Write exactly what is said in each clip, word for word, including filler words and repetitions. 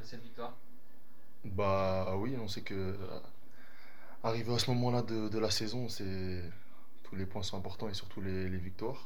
cette victoire? Bah oui, on sait que euh, arrivé à ce moment-là de, de la saison, c'est tous les points sont importants et surtout les, les victoires.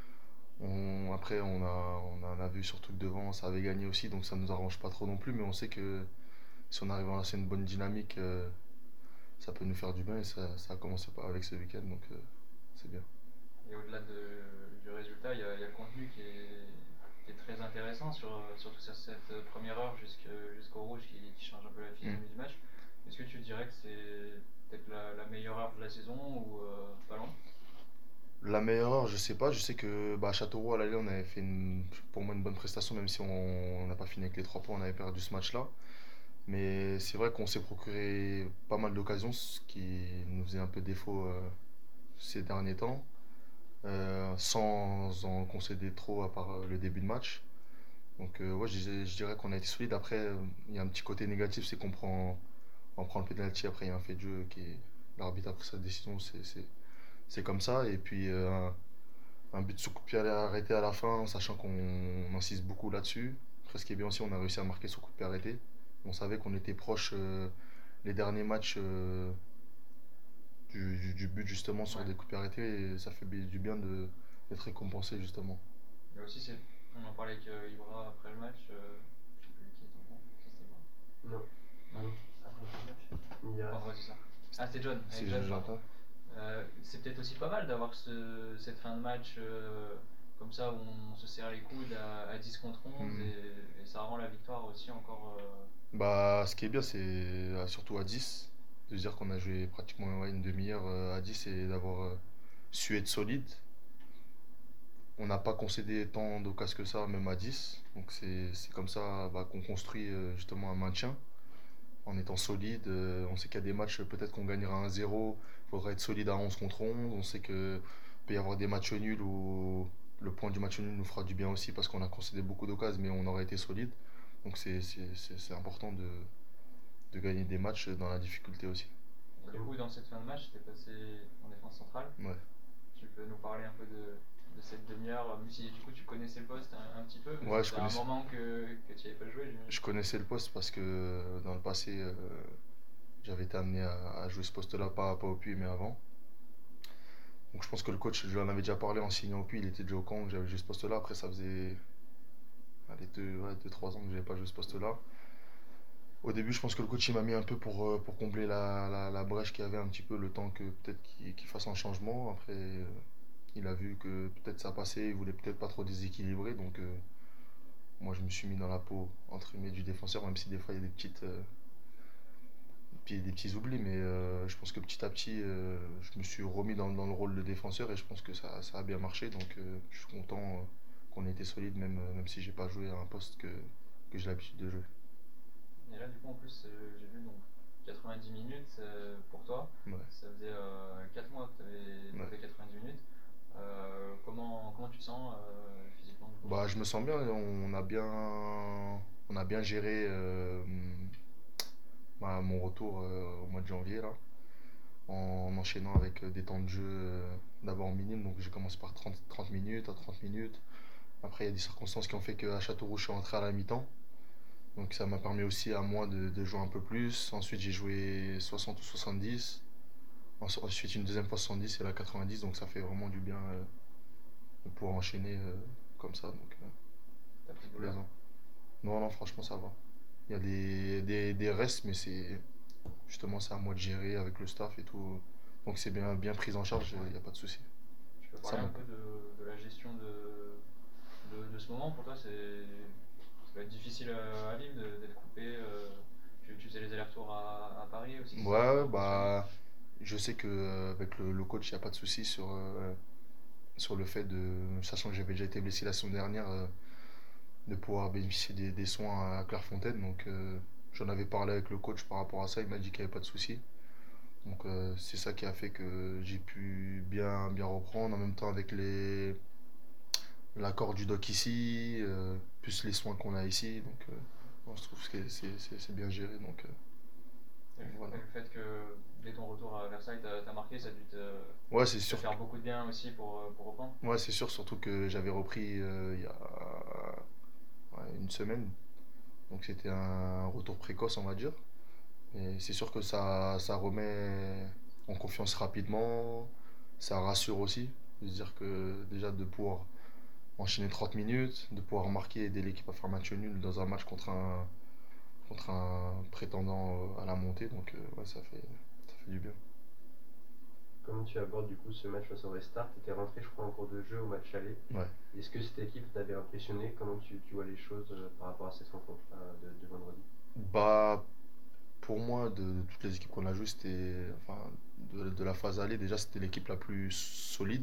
On- après, on a, on en a vu surtout que devant, ça avait gagné aussi, donc ça nous arrange pas trop non plus, mais on sait que si on arrive à lancer une bonne dynamique, euh, ça peut nous faire du bien et ça, ça a commencé par- avec ce week-end, donc euh, c'est bien. Et au-delà de- du résultat, il y, a il y a le contenu qui est, qui est très intéressant, sur, surtout sur cette première heure jusque- jusqu'au rouge qui, qui change un peu la Mm. physionomie du match. Est-ce que tu dirais que c'est peut-être la, la meilleure heure de la saison ou euh, pas loin? La meilleure heure, je sais pas, je sais que bah, à Châteauroux, à l'aller, on avait fait une- pour moi une bonne prestation, même si on on n'a pas fini avec les trois points, on avait perdu ce match-là. Mais c'est vrai qu'on s'est procuré pas mal d'occasions, ce qui nous faisait un peu défaut euh, ces derniers temps, euh, sans en concéder trop à part euh, le début de match. Donc euh, ouais, je, je dirais qu'on a été solide. Après, euh, il y a un petit côté négatif, c'est qu'on prend, on prend le penalty, après il y a un fait de jeu qui est... L'arbitre a pris sa décision, c'est c'est- c'est comme ça. Et puis euh, un, un but sous coup de pied arrêté à la fin, sachant qu'on insiste beaucoup là-dessus. Après, ce qui est bien aussi, on a réussi à marquer sous coup de pied arrêté. On savait qu'on était proche euh, les derniers matchs euh, du, du- du but justement sur Ouais. des coups de pied arrêtés et ça fait bi- du bien de, d'être récompensé justement. Et aussi, c'est, on en parlait avec euh, Ibra après le match. Euh, je sais plus qui est en compte. Ça, c'était Ibra. Non, Non. non. Après le match, il y a. Oh, ouais, c'est ça. Ah, c'était John, C'est avec John, pardon. j'entends. Euh, c'est peut-être aussi pas mal d'avoir ce, cette fin de match euh, comme ça où on se serre les coudes à, à dix contre onze Hmm. et, et ça rend la victoire aussi encore. euh, Bah, ce qui est bien, c'est euh, surtout à dix de se dire qu'on a joué pratiquement ouais, une demi-heure euh, à dix et d'avoir euh, su être solide. On n'a pas concédé tant d'occasions que ça, même à dix. Donc c'est c'est comme ça bah, qu'on construit euh, justement un maintien en étant solide. Euh, on sait qu'il y a des matchs, peut-être qu'on gagnera un zéro, il faudra être solide à onze contre onze. On sait qu'il peut y avoir des matchs nuls où le point du match nul nous fera du bien aussi parce qu'on a concédé beaucoup d'occasions, mais on aurait été solide. Donc c'est c'est- c'est- c'est important de, de gagner des matchs dans la difficulté aussi. Et du coup, dans cette fin de match, t'es passé en défense centrale. Ouais. Tu peux nous parler un peu de, de cette demi-heure, même si du coup tu connaissais le poste un, un petit peu, mais ça Ouais, je faisait un connaissais, moment que, que tu n'y avais pas joué, je j'imagine. connaissais le poste parce que euh, dans le passé, euh, j'avais été amené à, à jouer ce poste-là, pas, pas au Puy, mais avant. Donc je pense que le coach, je lui en avais déjà parlé en signant au Puy, il était déjà au camp que j'avais joué ce poste-là. Après, ça faisait allez, deux, ouais, deux, trois ans que j'avais pas joué ce poste-là. Au début, je pense que le coach il m'a mis un peu pour, euh, pour combler la, la, la brèche qu'il y avait un petit peu, le temps que peut-être qu'il qu'il fasse un changement. Après, euh, il a vu que peut-être ça passait, il voulait peut-être pas trop déséquilibrer. Donc euh, moi, je me suis mis dans la peau, entre guillemets, du défenseur, même si des fois il y a des petites, euh, puis des petits oublis, mais euh, je pense que petit à petit, euh, je me suis remis dans, dans le rôle de défenseur et je pense que ça, ça a bien marché. Donc euh, je suis content euh, qu'on ait été solide, même, euh, même si j'ai pas joué à un poste que, que j'ai l'habitude de jouer. Et là, du coup, en plus, euh, j'ai vu donc quatre-vingt-dix minutes euh, pour toi. Ouais, Ça faisait euh, quatre mois que tu avais ouais. fait quatre-vingt-dix minutes. Euh, comment, comment tu te sens euh, physiquement du coup? Bah, je me sens bien, on a bien, on a bien géré euh, ma- mon retour euh, au mois de janvier là, en, en enchaînant avec euh, des temps de jeu euh, d'abord minimes. Donc j'ai commencé par trente trente minutes, à trente minutes. Après, il y a des circonstances qui ont fait qu'à Châteauroux, je suis rentré à la mi-temps. Donc ça m'a permis aussi à moi de, de jouer un peu plus. Ensuite j'ai joué soixante ou soixante-dix. Ensuite une deuxième fois soixante-dix et là quatre-vingt-dix. Donc ça fait vraiment du bien euh, de pouvoir enchaîner euh, comme ça. Donc euh, T'as pris de c'est douleur? plaisant. Non, non, franchement ça va. Il y a des, des, des restes, mais c'est justement c'est à moi de gérer avec le staff et tout. Donc c'est bien, bien pris en charge, il Ouais. n'y a pas de souci. Tu peux Ça parler un manque. peu de, de la gestion de, de, de ce moment pour toi? C'est, ça va être difficile à, à vivre de- d'être coupé. euh, tu, tu faisais les allers-retours à, à Paris aussi, c'est ça? Ouais, Comment fonctionner? bah je sais que euh, avec le, le coach, il n'y a pas de souci sur, euh, sur le fait de, sachant que j'avais déjà été blessé la semaine dernière, euh, de pouvoir bénéficier des, des soins à Clairefontaine. Donc euh, j'en avais parlé avec le coach par rapport à ça, il m'a dit qu'il n'y avait pas de souci. Donc euh, c'est ça qui a fait que j'ai pu bien, bien reprendre en même temps avec les l'accord du doc ici, euh, plus les soins qu'on a ici. Donc euh, moi, je trouve que c'est c'est- c'est bien géré. Donc, euh, Et donc voilà. le, et le fait que dès ton retour à Versailles, t'as, t'as marqué, ça a dû te, Ouais, c'est te sûr. faire beaucoup de bien aussi pour, euh, pour reprendre. Ouais, c'est sûr, surtout que j'avais repris euh, il y a ouais, une semaine. Donc c'était un retour précoce, on va dire. Et c'est sûr que ça, ça remet en confiance rapidement, ça rassure aussi. C'est-à-dire que déjà de pouvoir enchaîner trente minutes, de pouvoir marquer et aider l'équipe à faire match nul dans un match contre un, contre un prétendant à la montée. Donc euh, ouais, ça fait, ça fait du bien. Comment tu abordes du coup ce match face au Restart? Tu étais rentré, je crois, en cours de jeu au match aller. Ouais. Est-ce que cette équipe t'avait impressionné? Comment tu, tu vois les choses euh, par rapport à cette rencontre-là de, de vendredi? Bah, pour moi, de, de toutes les équipes qu'on a jouées, c'était, enfin, de, de la phase aller, déjà c'était l'équipe la plus solide.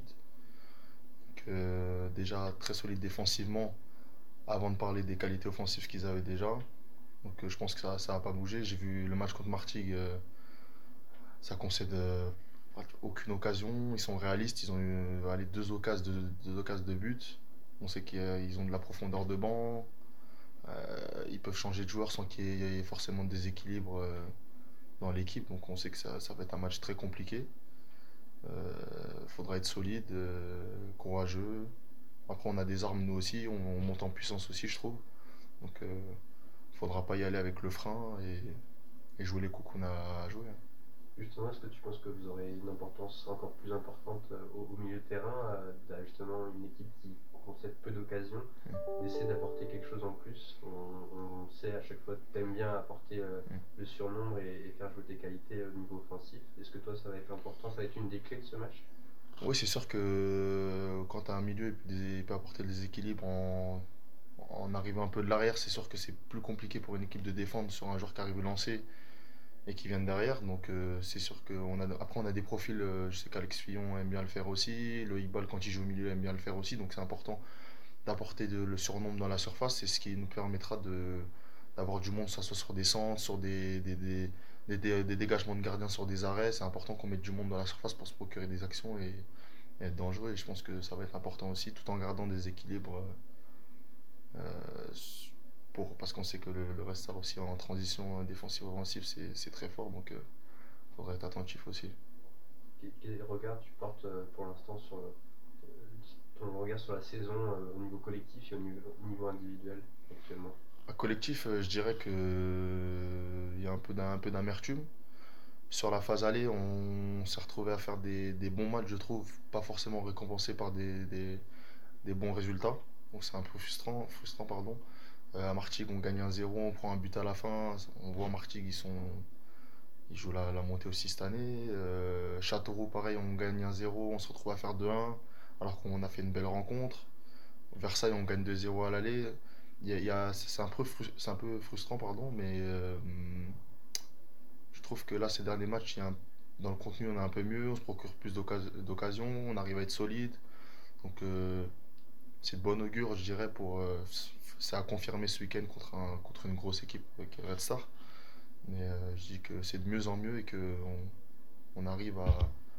Que, déjà très solide défensivement, avant de parler des qualités offensives qu'ils avaient déjà. Donc euh, je pense que ça ça va pas bouger. J'ai vu le match contre Martigues, euh, ça concède euh, aucune occasion. Ils sont réalistes, ils ont eu euh, allez, deux occasions de, deux occasions de but. On sait qu'ils ont de la profondeur de banc. Euh, ils peuvent changer de joueur sans qu'il y ait forcément de déséquilibre euh, dans l'équipe. Donc on sait que ça, ça va être un match très compliqué. Il euh, faudra être solide, euh, courageux. Après on a des armes nous aussi, on, on monte en puissance aussi je trouve. Donc il euh, faudra pas y aller avec le frein et, et jouer les coups qu'on a à jouer. Justement, est-ce que tu penses que vous aurez une importance encore plus importante euh, au, au milieu de terrain, euh, d'à justement une équipe qui concède peu d'occasions, Mm. d'essayer d'apporter quelque chose en plus? On, on sait à chaque fois que tu aimes bien apporter euh, Mm. le surnombre et, et faire jouer tes qualités au niveau offensif. Est-ce que toi, ça va être important? Ça va être une des clés de ce match? Oui, c'est sûr que euh, quand tu as un milieu, il peut, des- il peut apporter le déséquilibre en, en arrivant un peu de l'arrière. C'est sûr que c'est plus compliqué pour une équipe de défendre sur un joueur qui arrive lancé et qui vient de derrière. Donc euh, c'est sûr qu'on a, après on a des profils, euh, je sais qu'Alex Fillon aime bien le faire aussi, le Iqbal quand il joue au milieu aime bien le faire aussi. Donc c'est important d'apporter de- le surnombre dans la surface. C'est ce qui nous permettra de, d'avoir du monde, que ce soit sur des centres, sur des, des, des, des- des- des dégagements de gardiens sur des arrêts. C'est important qu'on mette du monde dans la surface pour se procurer des actions et, et être dangereux. Et je pense que ça va être important aussi, tout en gardant des équilibres. euh, pour, parce qu'on sait que le, le reste ça aussi en transition défensive offensive c'est, c'est très fort. Donc il faudra être attentif aussi. Quel, quel regard tu portes euh, pour l'instant sur euh, ton regard sur la saison euh, au niveau collectif et au niveau, au niveau individuel actuellement? À collectif, euh, je dirais que euh, il y a un peu, d'un, un peu d'amertume. Sur la phase aller, on s'est retrouvé à faire des, des bons matchs, je trouve, pas forcément récompensés par des, des- des bons résultats. Donc c'est un peu frustrant, frustrant pardon. Euh, à Martigues, on gagne un zéro, on prend un but à la fin. On voit Martigues, ils sont, ils jouent la, la montée aussi cette année. Euh, Châteauroux, pareil, on gagne un zéro, on se retrouve à faire deux un, alors qu'on a fait une belle rencontre. Versailles, on gagne deux zéro à l'aller. Il y a- il y a- c'est un peu frus- c'est un peu frustrant, pardon, mais euh, je trouve que là, ces derniers matchs, il y a un- dans le contenu, on est un peu mieux, on se procure plus d'occas- d'occasions, on arrive à être solide. Donc, euh, c'est de bon augure, je dirais, pour. Euh, c'est à confirmer ce week-end contre, un, contre une grosse équipe avec Red Star. Mais euh, je dis que c'est de mieux en mieux et qu'on on arrive à,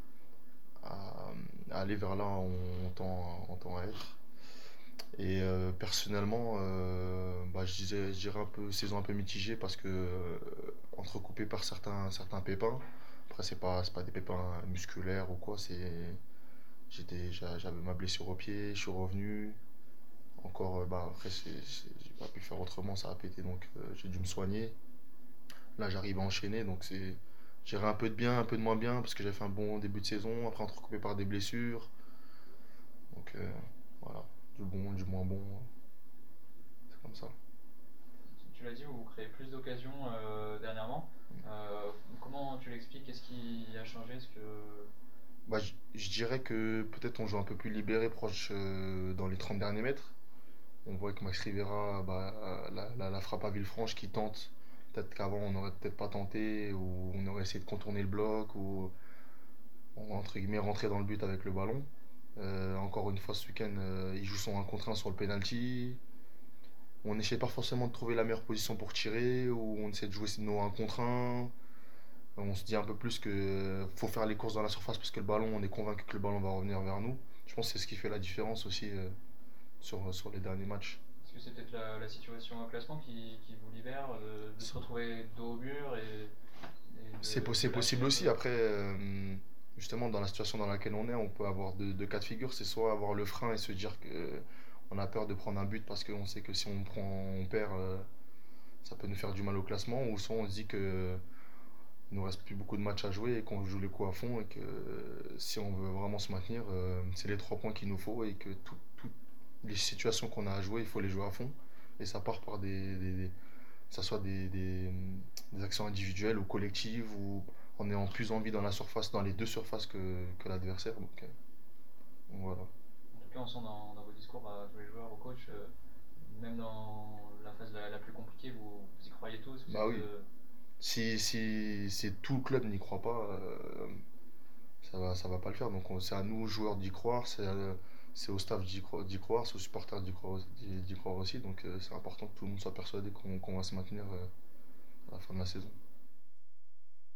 à- à aller vers là où on tend, on tend à être. Et euh, personnellement, euh, bah, je disais, je dirais un peu saison un peu mitigée parce que euh, entrecoupé par certains, certains pépins. Après, c'est pas, c'est pas des pépins musculaires ou quoi. C'est, j'étais, j'a- j'avais ma blessure au pied, je suis revenu. Encore, euh, bah après, c'est, c'est- j'ai pas pu faire autrement, ça a pété donc euh, j'ai dû me soigner. Là, j'arrive à enchaîner donc c'est, j'irai un peu de bien, un peu de moins bien parce que j'ai fait un bon début de saison. Après, entrecoupé par des blessures. Donc euh, voilà, du bon, du moins bon, c'est comme ça. Tu l'as dit, vous créez plus d'occasions euh, dernièrement. Euh, comment tu l'expliques? Qu'est-ce qui a changé? Est-ce que... Bah, je je dirais que peut-être on joue un peu plus libéré, proche euh, dans les trente derniers mètres. On voit que Max Rivera, bah, la, la- la frappe à Villefranche qui tente. Peut-être qu'avant on n'aurait peut-être pas tenté, ou on aurait essayé de contourner le bloc, ou entre guillemets rentrer dans le but avec le ballon. Euh, encore une fois ce week-end, euh, il joue son un contre un sur le penalty. On n'essaie pas forcément de trouver la meilleure position pour tirer, ou on essaie de jouer nos un contre un. On se dit un peu plus que faut faire les courses dans la surface parce que le ballon, on est convaincu que le ballon va revenir vers nous. Je pense que c'est ce qui fait la différence aussi euh, sur, sur les derniers matchs. Est-ce que c'est peut-être la, la situation au classement qui, qui vous libère de, de se retrouver dos au mur et, et C'est de, po- de c'est lâcher possible un aussi. peu? Après, euh, justement, dans la situation dans laquelle on est, on peut avoir deux, deux cas de figure. C'est soit avoir le frein et se dire que euh, on a peur de prendre un but parce qu'on sait que si on prend, on perd, euh, ça peut nous faire du mal au classement, ou soit on se dit que il nous reste plus beaucoup de matchs à jouer et qu'on joue les coups à fond et que euh, si on veut vraiment se maintenir, euh, c'est les trois points qu'il nous faut et que tout- toutes les situations qu'on a à jouer, il faut les jouer à fond. Et ça part par des, des- des- que ça soit des, des- des actions individuelles ou collectives ou en ayant plus envie dans la surface, dans les deux surfaces que, que l'adversaire. Donc, euh, donc voilà. En tout cas, on sent dans, dans vos discours à tous les joueurs, au coach, euh, même dans la phase la, la plus compliquée, vous, vous y croyez tous. Vous Bah êtes, oui. euh, Si, si, si tout le club n'y croit pas, euh, ça va, ça va pas le faire. Donc on- c'est à nous, joueurs, d'y croire, c'est à- c'est au staff d'y cro- d'y croire, c'est aux supporters d'y croire, aussi- d'y- d'y croire aussi. Donc euh, c'est important que tout le monde soit persuadé qu'on qu'on va se maintenir euh, à la fin de la saison.